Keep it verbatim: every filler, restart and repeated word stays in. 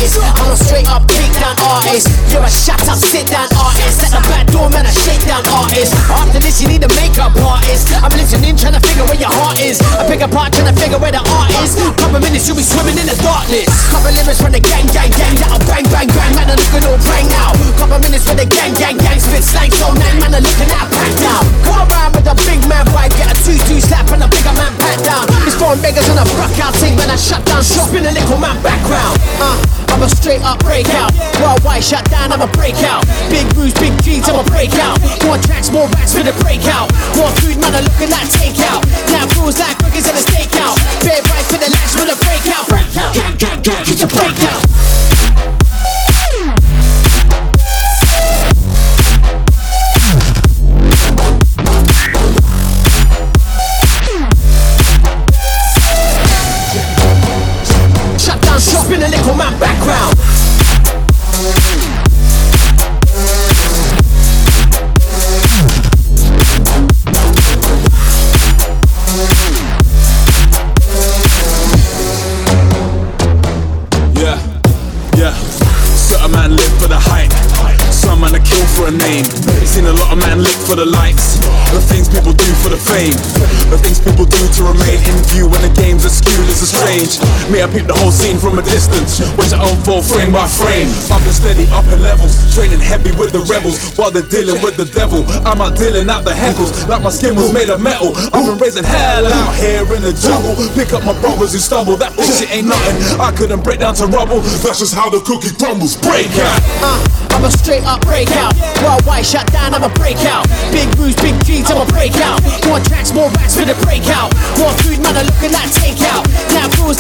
artist. I'm a straight up break down artist. You're a shut up sit down artist. Let the back door man a shake down artist. After this you need a makeup artist. I'm listening trying to figure where your heart is. I pick apart trying to figure where the art is. Couple minutes you'll be swimming in the darkness. Couple lyrics from the gang gang gang. That'll bang bang bang. Man I'm looking all bang now. Couple minutes with the gang gang gang. Spit slang so man man I'm looking at pack down. Come around with a big man vibe. Get a two two slap and a bigger man pat down. It's foreign beggars and a rock out thing. Man I shut down shop in a little man background. Uh, I'm a straight up breakout. Worldwide shut down, I'm a breakout. Big moves, big jeans, I'm a breakout. More tracks, more racks for the breakout. More food, man, I'm looking like takeout. Now rules like cookies and a steakout. Bare rights for the lash for the breakout. Breakout, gang, gang, gang, it's a breakout. Shut down shop in a little man background. Yeah, yeah. Certain man live for the hype. Some man a kill for a name. Seen a lot of man live for the likes. The things people do for the fame. The things people do to remain in view when the games are skewed. It's a strange. Me, I peep the whole scene from a distance. Watch it unfold frame by frame. I've been steady up in levels, training heavy with the rebels while they're dealing with the devil. I'm out dealing out the heckles like my skin was made of metal. I've been raising hell out here in the jungle. Pick up my brothers who stumble. That shit ain't nothing. I couldn't break down to rubble. That's just how the cookie crumbles. Break out. Uh, I'm a straight up breakout. Worldwide shut down, I'm a breakout. Big moves, big jeans, I'm a breakout. More tracks, more racks for the breakout. More food, man, I'm looking like takeout. Now rules